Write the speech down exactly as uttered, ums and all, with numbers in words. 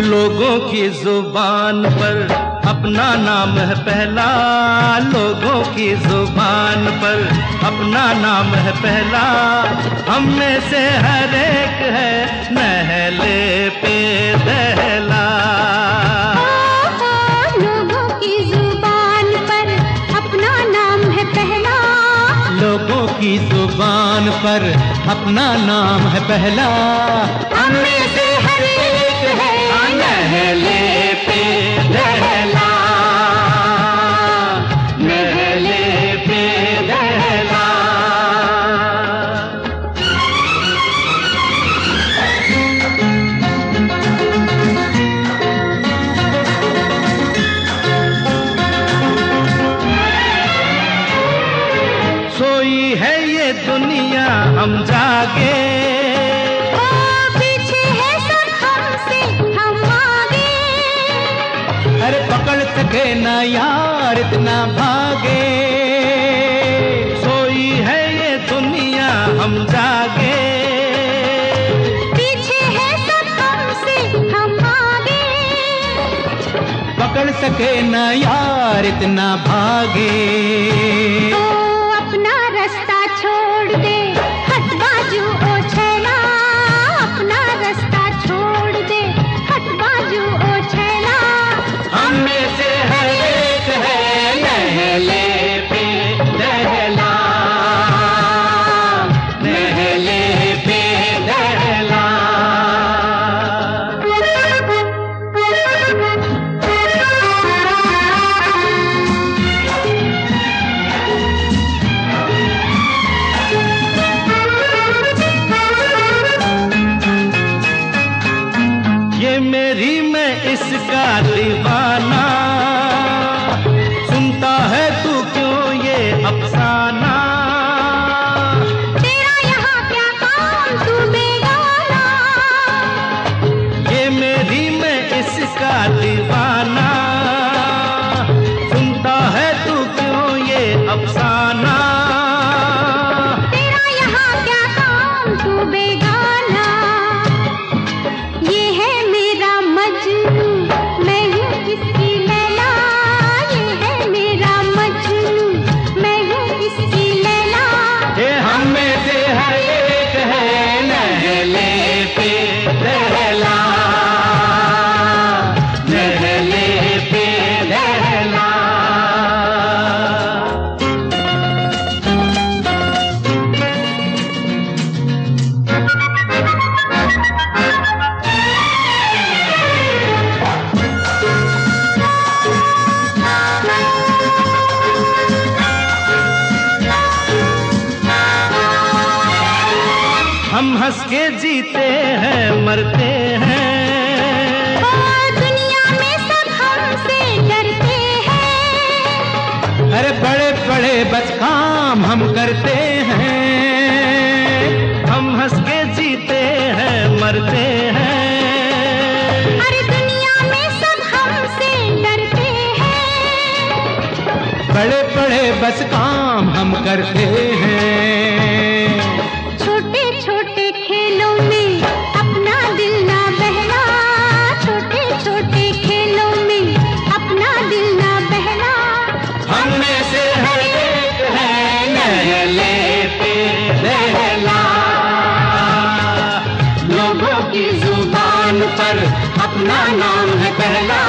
लोगों की जुबान पर अपना नाम है पहला, लोगों की जुबान पर अपना नाम है पहला। हम में से हर एक है नहले पे दहला। लोगों की जुबान पर अपना नाम है पहला, लोगों की जुबान पर अपना नाम है पहला। हम में से हर एक है नहले पे दहला, नहले पे दहला। सोई है ये दुनिया हम जागे, अरे पकड़ सके ना यार इतना भागे। सोई है ये दुनिया हम जागे, पीछे है सब हमसे हम आगे। पकड़ सके ना यार इतना भागे। तो अपना रास्ता छोड़ दे हट बाजू ओ छैला, अपना रास्ता छोड़ दे हट बाजू ओ छैला। हम में से हर एक है नहले पे दहला, नहले पे दहला। ये मेरी मैं इसका दीवाना, सुनता है तू क्यों ये अफसाना। तेरा यहाँ क्या काम तू बेगाना, ये मेरी मैं इसका दीवाना, सुनता है तू क्यों ये अफसाना। तेरा यहाँ क्या काम तू बेगाना। ये है मेरा मजनू मैं हूँ इसकी लैला, ये है मेरा मजनू मैं हूँ इसकी लैला। ये हम में से हर एक है नहले पे दहला, नहले पे दहला। हम हंस के जीते हैं मरते हैं, और दुनिया में सब हमसे डरते हैं। अरे बड़े बड़े बस काम हम करते हैं। हम हंस के जीते हैं मरते हैं, अरे दुनिया में सब हमसे डरते हैं। बड़े बड़े बस काम हम करते हैं। छोटे छोटे खेलों में अपना दिल ना बहला, छोटे छोटे खेलों में अपना दिल ना बहला। हम में से हर एक है नहले पे दहला, लोगों की जुबान पर अपना नाम है पहला।